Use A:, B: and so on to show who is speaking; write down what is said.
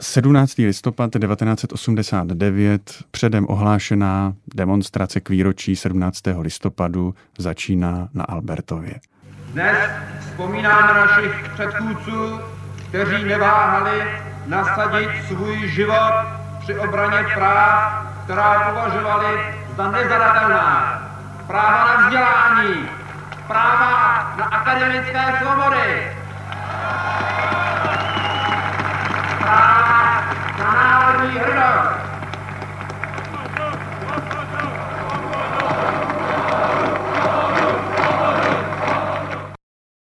A: 17. listopad 1989, předem ohlášená demonstrace k výročí 17. listopadu začíná na Albertově.
B: Dnes vzpomínáme našich předchůdců, kteří neváhali nasadit svůj život při obraně práv, která považovali za nezadatelná. Práva na vzdělání, práva na akademické svobody, práva na národní hrdost.